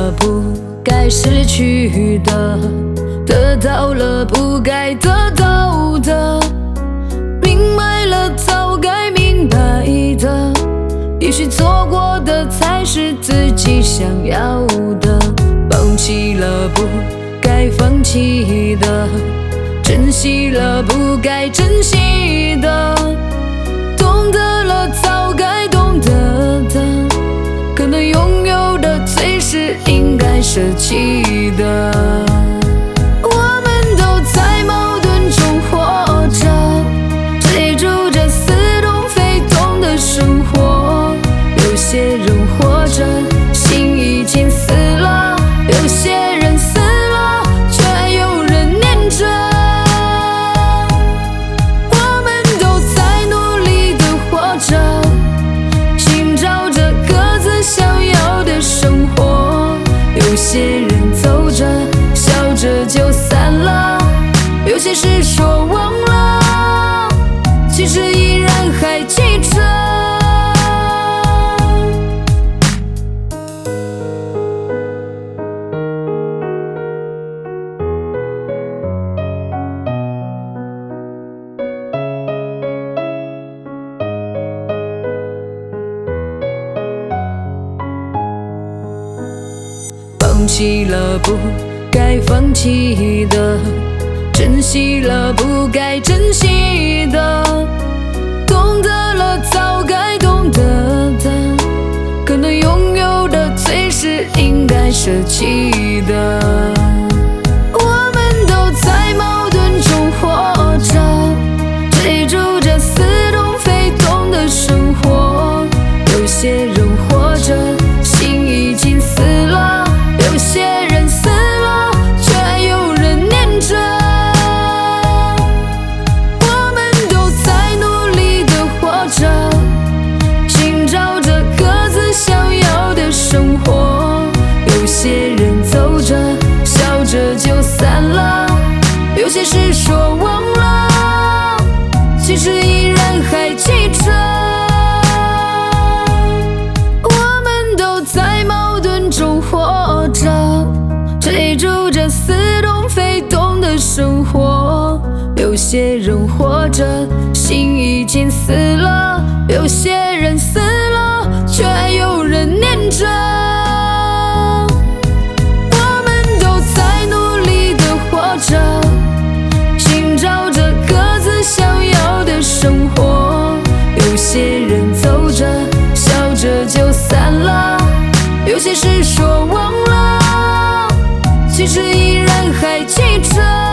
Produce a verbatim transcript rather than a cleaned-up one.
了不该失去的，得到了不该得到的，明白了早该明白的，也许错过的才是自己想要的，放弃了不该放弃的，珍惜了不该珍惜的，懂得了早该懂得的，可能拥有的最是应该舍弃的。我们都在矛盾中活着，追逐着似懂非懂的生活，有些人活着心已经死了，有些人死了却还有人念着。我们都在努力地活着，寻找着各自想要的生活，有些人走着笑着就散了，有些事说忘了，其实依然还记着。放弃了不该放弃的，珍惜了不该珍惜的，懂得了早该懂得的，可能拥有的最是应该舍弃的。我们都在矛盾中活着，追逐着似懂非懂的生活，有些人活着心已经死了，有些人死了却还有人念着。我们都在努力地活着，寻找着各自想要的生活，有些人走着笑着就散了，有些事说忘了，其实依然还记着。我们都在矛盾中活着，追逐着似懂非懂的生活，有些人活着心已经死了，有些人死了却还有人念着。我们都在努力地活着，寻找着各自想要的生活，有些人走着笑着就散了，有些事说忘了，其实依然还记着。